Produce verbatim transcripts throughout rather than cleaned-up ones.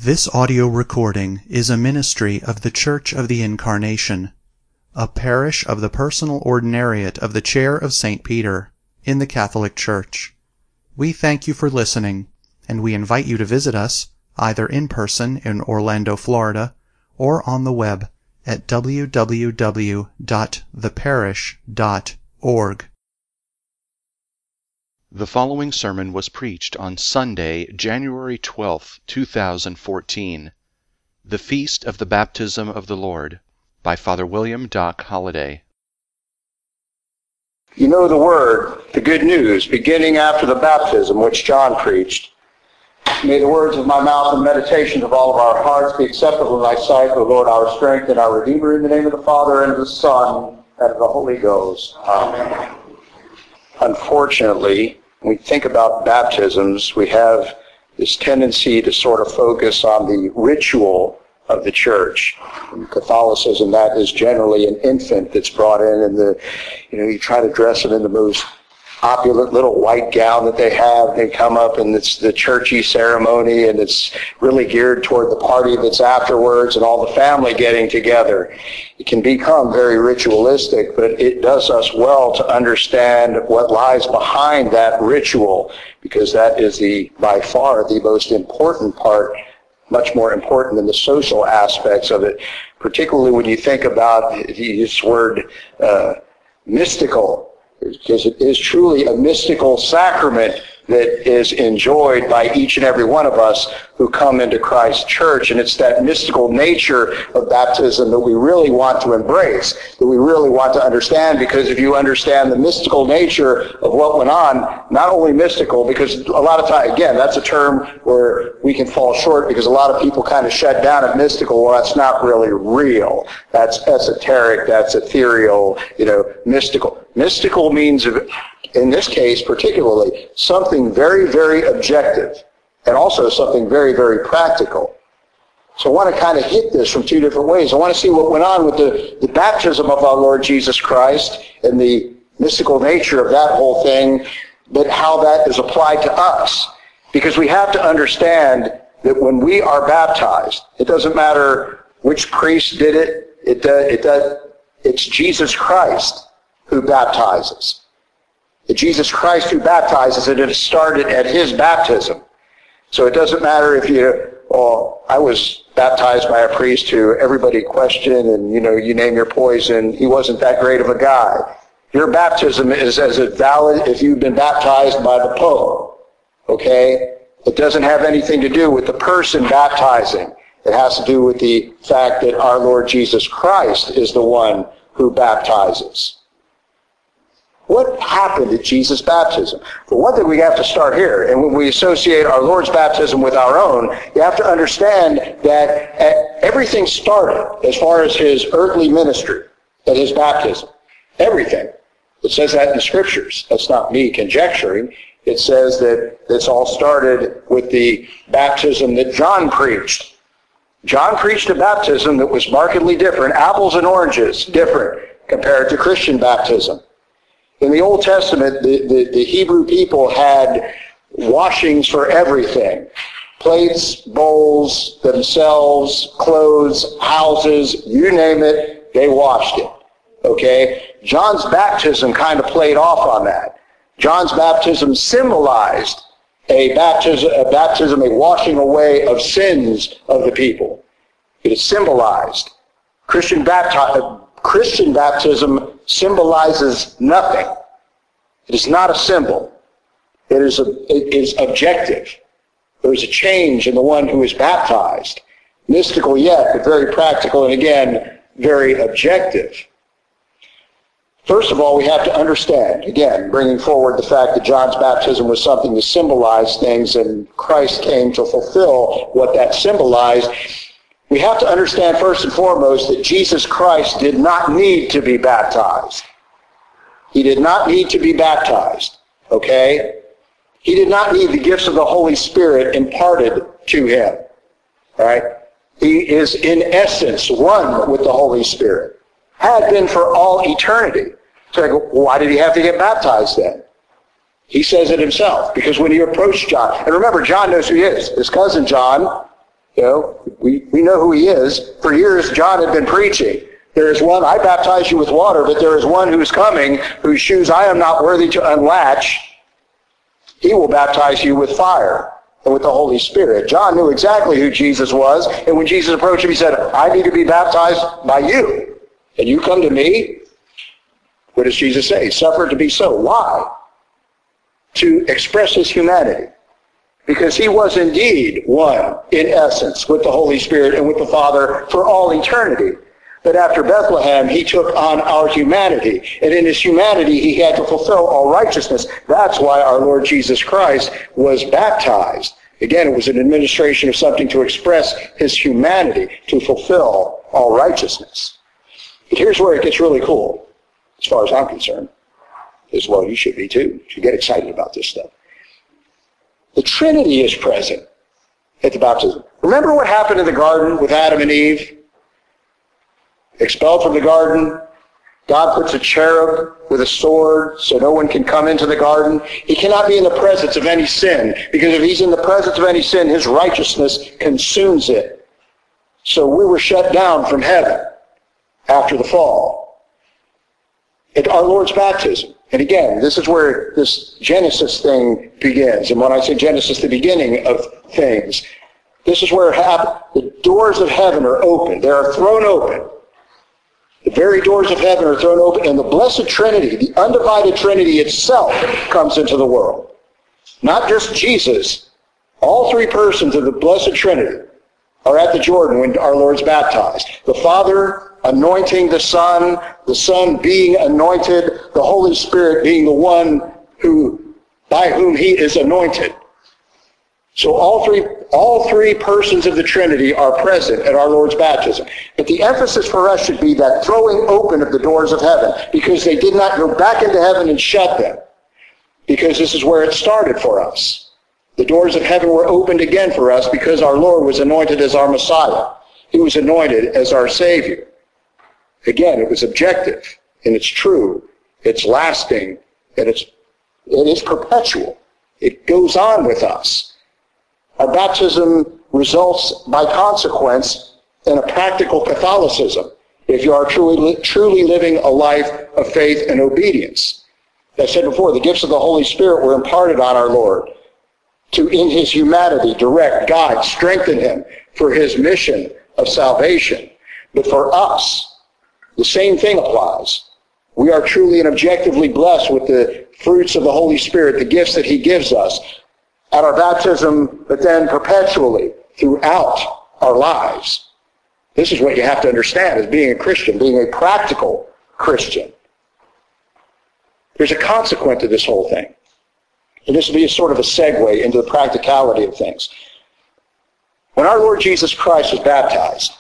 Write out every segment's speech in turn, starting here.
This audio recording is a ministry of the Church of the Incarnation, a parish of the Personal Ordinariate of the Chair of Saint Peter, in the Catholic Church. We thank you for listening, and we invite you to visit us, either in person in Orlando, Florida, or on the web at w w w dot the parish dot org. The following sermon was preached on Sunday, January twelfth, two thousand fourteen, the Feast of the Baptism of the Lord, by Father William Doc Holliday. You know the word, the good news, beginning after the baptism, which John preached. May the words of my mouth and meditations of all of our hearts be acceptable in thy sight, O Lord, our strength and our Redeemer, in the name of the Father, and of the Son, and of the Holy Ghost. Amen. Unfortunately, when we think about baptisms, we have this tendency to sort of focus on the ritual of the church. In Catholicism, that is generally an infant that's brought in, and the, you know, you try to dress them in the most opulent little white gown that they have. They come up, and it's the churchy ceremony, and it's really geared toward the party that's afterwards and all the family getting together. It can become very ritualistic, but it does us well to understand what lies behind that ritual, because that is the by far the most important part, much more important than the social aspects of it, particularly when you think about this word uh, mystical, because it is truly a mystical sacrament that is enjoyed by each and every one of us who come into Christ's church. And it's that mystical nature of baptism that we really want to embrace, that we really want to understand, because if you understand the mystical nature of what went on, not only mystical, because a lot of time, again, that's a term where we can fall short, because a lot of people kind of shut down at mystical. Well, that's not really real. That's esoteric, that's ethereal, you know, mystical. Mystical means, in this case particularly, something very, very objective, and also something very, very practical. So I want to kind of hit this from two different ways. I want to see what went on with the, the baptism of our Lord Jesus Christ and the mystical nature of that whole thing, but how that is applied to us. Because we have to understand that when we are baptized, it doesn't matter which priest did it, it does, it does, it's Jesus Christ who baptizes. It's Jesus Christ who baptizes, and it started at his baptism. So it doesn't matter if you, oh, I was baptized by a priest who everybody questioned, and, you know, you name your poison, he wasn't that great of a guy. Your baptism is as valid if you've been baptized by the Pope, okay? It doesn't have anything to do with the person baptizing. It has to do with the fact that our Lord Jesus Christ is the one who baptizes. What happened at Jesus' baptism? For one thing, we have to start here. And when we associate our Lord's baptism with our own, you have to understand that everything started, as far as his earthly ministry, at his baptism. Everything. It says that in the Scriptures. That's not me conjecturing. It says that it's all started with the baptism that John preached. John preached a baptism that was markedly different, apples and oranges different, compared to Christian baptism. In the Old Testament, the, the, the Hebrew people had washings for everything. Plates, bowls, themselves, clothes, houses, you name it, they washed it. Okay? John's baptism kind of played off on that. John's baptism symbolized a baptism, a baptism, a washing away of sins of the people. It is symbolized. Christian baptism, Christian baptism symbolizes nothing. It is not a symbol. It is, a, it is objective. There is a change in the one who is baptized. Mystical yet, but very practical, and again, very objective. First of all, we have to understand, again, bringing forward the fact that John's baptism was something to symbolize things, and Christ came to fulfill what that symbolized. We have to understand first and foremost that Jesus Christ did not need to be baptized. He did not need to be baptized, okay? He did not need the gifts of the Holy Spirit imparted to him, all right? He is in essence one with the Holy Spirit, had been for all eternity. So I go, well, why did he have to get baptized then? He says it himself, because when he approached John, and remember, John knows who he is. His cousin John You know, we, we know who he is. For years, John had been preaching. There is one, I baptize you with water, but there is one who's coming, whose shoes I am not worthy to unlatch. He will baptize you with fire and with the Holy Spirit. John knew exactly who Jesus was, and when Jesus approached him, he said, I need to be baptized by you, and you come to me? What does Jesus say? Suffer it to be so. Why? To express his humanity. Because he was indeed one, in essence, with the Holy Spirit and with the Father for all eternity. But after Bethlehem, he took on our humanity. And in his humanity, he had to fulfill all righteousness. That's why our Lord Jesus Christ was baptized. Again, it was an administration of something to express his humanity, to fulfill all righteousness. But here's where it gets really cool, as far as I'm concerned. As well, you should be too. You should get excited about this stuff. The Trinity is present at the baptism. Remember what happened in the garden with Adam and Eve? Expelled from the garden, God puts a cherub with a sword so no one can come into the garden. He cannot be in the presence of any sin, because if he's in the presence of any sin, his righteousness consumes it. So we were shut down from heaven after the fall. At our Lord's baptism. And again, this is where this Genesis thing begins. And when I say Genesis, the beginning of things, this is where it happened. The doors of heaven are open. They are thrown open. The very doors of heaven are thrown open, and the blessed Trinity, the undivided Trinity itself, comes into the world. Not just Jesus. All three persons of the blessed Trinity are at the Jordan when our Lord's baptized. The Father anointing the Son, the Son being anointed, the Holy Spirit being the one who, by whom he is anointed. So all three, all three persons of the Trinity are present at our Lord's baptism. But the emphasis for us should be that throwing open of the doors of heaven, because they did not go back into heaven and shut them, because this is where it started for us. The doors of heaven were opened again for us because our Lord was anointed as our Messiah. He was anointed as our Savior. Again, it was objective, and it's true, it's lasting, and it's, it is perpetual. It goes on with us. Our baptism results, by consequence, in a practical Catholicism, if you are truly, truly living a life of faith and obedience. As I said before, the gifts of the Holy Spirit were imparted on our Lord to, in his humanity, direct, guide, strengthen him for his mission of salvation. But for us, the same thing applies. We are truly and objectively blessed with the fruits of the Holy Spirit, the gifts that he gives us at our baptism, but then perpetually throughout our lives. This is what you have to understand as being a Christian, being a practical Christian. There's a consequence to this whole thing. And this will be a sort of a segue into the practicality of things. When our Lord Jesus Christ was baptized,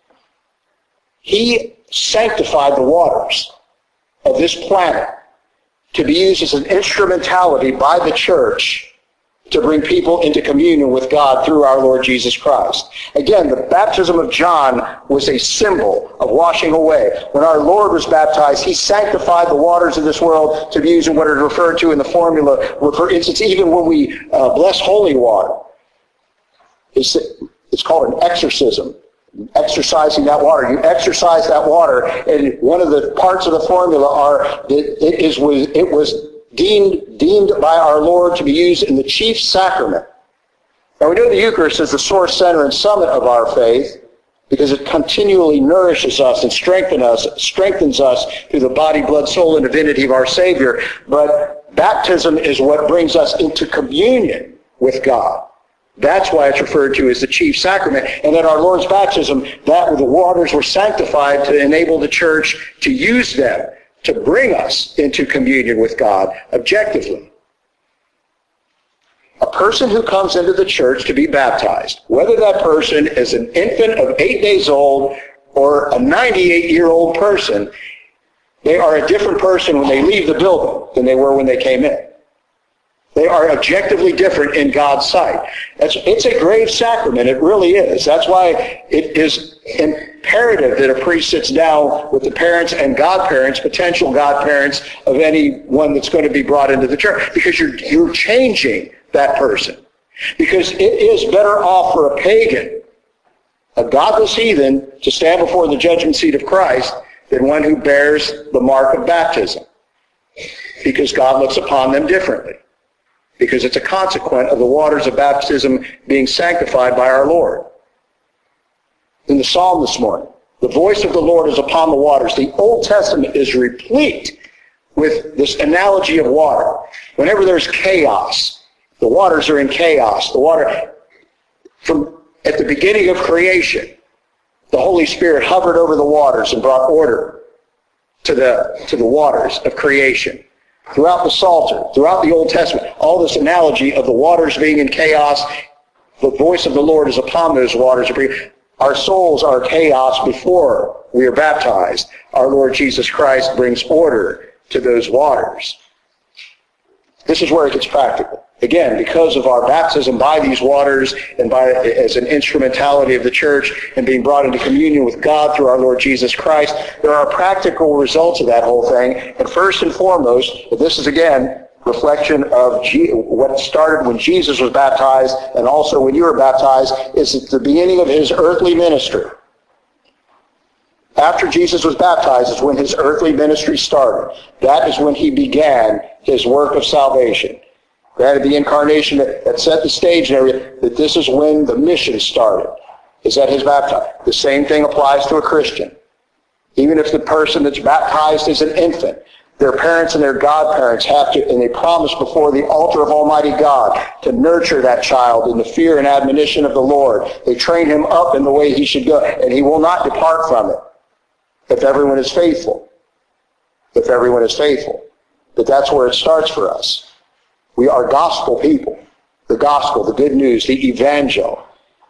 he sanctified the waters of this planet to be used as an instrumentality by the church to bring people into communion with God through our Lord Jesus Christ. Again, the baptism of John was a symbol of washing away. When our Lord was baptized, he sanctified the waters of this world to be used in what is referred to in the formula. For instance, even when we uh, bless holy water, it's, it's called an exorcism. Exercising that water. You exercise that water, and one of the parts of the formula are that it, is, was, it was deemed, deemed by our Lord to be used in the chief sacrament. Now we know the Eucharist is the source, center, and summit of our faith because it continually nourishes us and strengthens us, strengthens us through the body, blood, soul, and divinity of our Savior. But baptism is what brings us into communion with God. That's why it's referred to as the chief sacrament. And at our Lord's baptism, that the waters were sanctified to enable the church to use them to bring us into communion with God objectively. A person who comes into the church to be baptized, whether that person is an infant of eight days old or a ninety-eight-year-old person, they are a different person when they leave the building than they were when they came in. They are objectively different in God's sight. It's, it's a grave sacrament. It really is. That's why it is imperative that a priest sits down with the parents and godparents, potential godparents of anyone that's going to be brought into the church, because you're, you're changing that person. Because it is better off for a pagan a godless heathen to stand before the judgment seat of Christ than one who bears the mark of baptism. Because God looks upon them differently. Because it's a consequence of the waters of baptism being sanctified by our Lord. In the psalm this morning, the voice of the Lord is upon the waters. The Old Testament is replete with this analogy of water. Whenever there's chaos, the waters are in chaos. The water, from at the beginning of creation, the Holy Spirit hovered over the waters and brought order to the, to the waters of creation. Throughout the Psalter, throughout the Old Testament, all this analogy of the waters being in chaos, the voice of the Lord is upon those waters. Our souls are chaos before we are baptized. Our Lord Jesus Christ brings order to those waters. This is where it gets practical. Again, because of our baptism by these waters and by as an instrumentality of the church and being brought into communion with God through our Lord Jesus Christ, there are practical results of that whole thing. And first and foremost, this is again reflection of G- what started when Jesus was baptized and also when you were baptized, is at the beginning of his earthly ministry. After Jesus was baptized is when his earthly ministry started. That is when he began his work of salvation. Granted, the incarnation that, that set the stage and everything, that this is when the mission started, is at his baptism. The same thing applies to a Christian. Even if the person that's baptized is an infant, their parents and their godparents have to, and they promise before the altar of Almighty God to nurture that child in the fear and admonition of the Lord. They train him up in the way he should go, and he will not depart from it if everyone is faithful. If everyone is faithful. But that's where it starts for us. We are gospel people. The gospel, the good news, the evangel.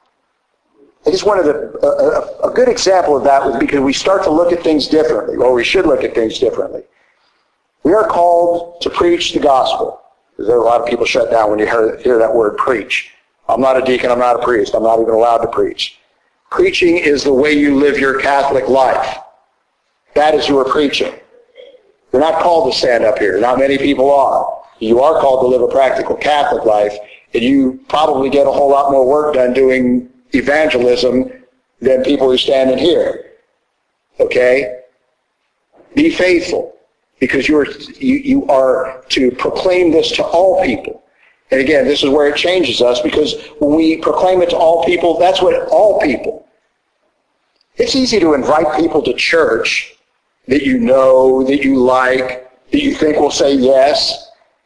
I just wanted a, a, a good example of that was because we start to look at things differently, or we should look at things differently. We are called to preach the gospel. There are a lot of people shut down when you hear, hear that word preach. I'm not a deacon, I'm not a priest, I'm not even allowed to preach. Preaching is the way you live your Catholic life. That is your preaching. You're not called to stand up here. Not many people are. You are called to live a practical Catholic life, and you probably get a whole lot more work done doing evangelism than people who stand in here. Okay? Be faithful, because you are, you, you are to proclaim this to all people. And again, this is where it changes us, because when we proclaim it to all people, that's what all people. It's easy to invite people to church that you know, that you like, that you think will say yes.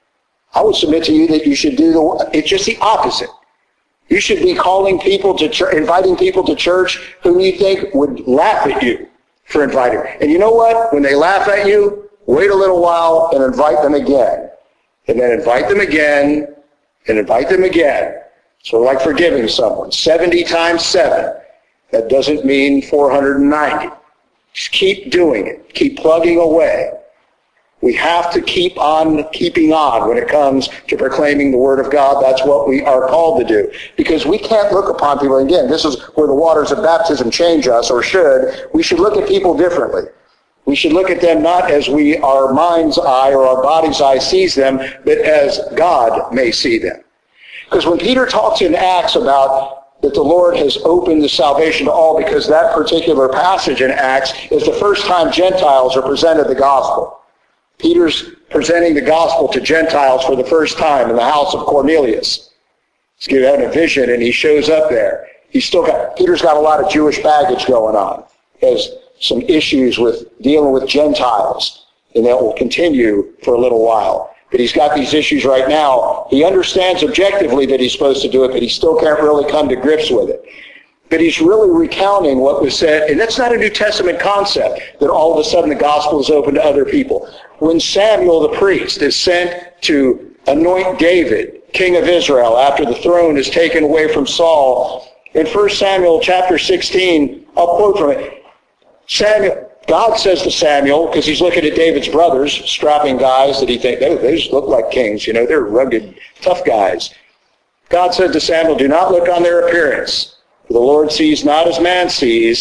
I would submit to you that you should do the, it's just the opposite. You should be calling people to church, inviting people to church whom you think would laugh at you for inviting. And you know what? When they laugh at you, wait a little while and invite them again. And then invite them again and invite them again. So like forgiving someone. seventy times seven. That doesn't mean four hundred ninety. Just keep doing it. Keep plugging away. We have to keep on keeping on when it comes to proclaiming the Word of God. That's what we are called to do. Because we can't look upon people, and again, this is where the waters of baptism change us, or should. We should look at people differently. We should look at them not as we, our mind's eye or our body's eye sees them, but as God may see them. Because when Peter talks in Acts about that the Lord has opened the salvation to all, because that particular passage in Acts is the first time Gentiles are presented the gospel. Peter's presenting the gospel to Gentiles for the first time in the house of Cornelius. He's having a vision and he shows up there. He's still got, Peter's got a lot of Jewish baggage going on. He has some issues with dealing with Gentiles, and that will continue for a little while. But he's got these issues right now. He understands objectively that he's supposed to do it, but he still can't really come to grips with it. But he's really recounting what was said, and that's not a New Testament concept, that all of a sudden the gospel is open to other people. When Samuel the priest is sent to anoint David, king of Israel, after the throne is taken away from Saul, in First Samuel chapter sixteen, I'll quote from it, Samuel, God says to Samuel, because he's looking at David's brothers, strapping guys that he thinks, they, they just look like kings, you know, they're rugged, tough guys. God said to Samuel, do not look on their appearance. The Lord sees not as man sees.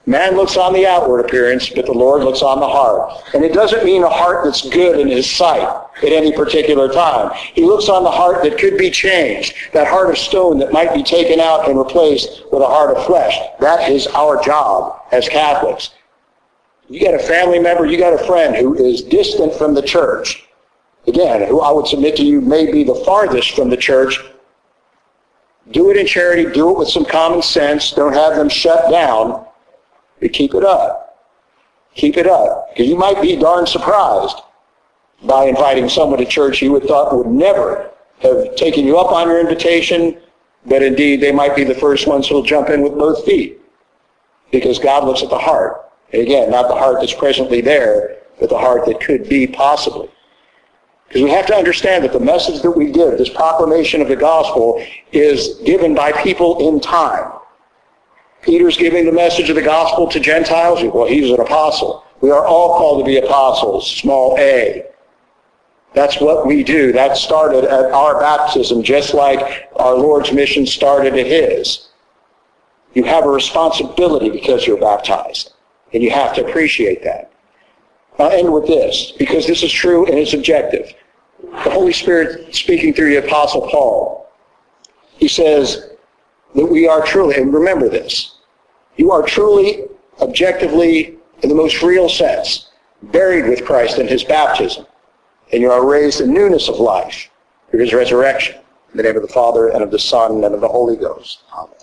Man looks on the outward appearance, but the Lord looks on the heart. And it doesn't mean a heart that's good in his sight at any particular time. He looks on the heart that could be changed, that heart of stone that might be taken out and replaced with a heart of flesh. That is our job as Catholics. You got a family member, you got a friend who is distant from the church. Again, who I would submit to you may be the farthest from the church. Do it in charity, do it with some common sense. Don't have them shut down. But keep it up. Keep it up. Because you might be darn surprised by inviting someone to church you would thought would never have taken you up on your invitation, but indeed they might be the first ones who will jump in with both feet. Because God looks at the heart. And again, not the heart that's presently there, but the heart that could be possibly. Because we have to understand that the message that we give, this proclamation of the gospel, is given by people in time. Peter's giving the message of the gospel to Gentiles. Well, he's an apostle. We are all called to be apostles, small a. That's what we do. That started at our baptism, just like our Lord's mission started at his. You have a responsibility because you're baptized, and you have to appreciate that. I'll end with this, because this is true and it's objective. The Holy Spirit speaking through the Apostle Paul, he says that we are truly, and remember this, you are truly, objectively, in the most real sense, buried with Christ in his baptism, and you are raised in newness of life through his resurrection. In the name of the Father, and of the Son, and of the Holy Ghost. Amen.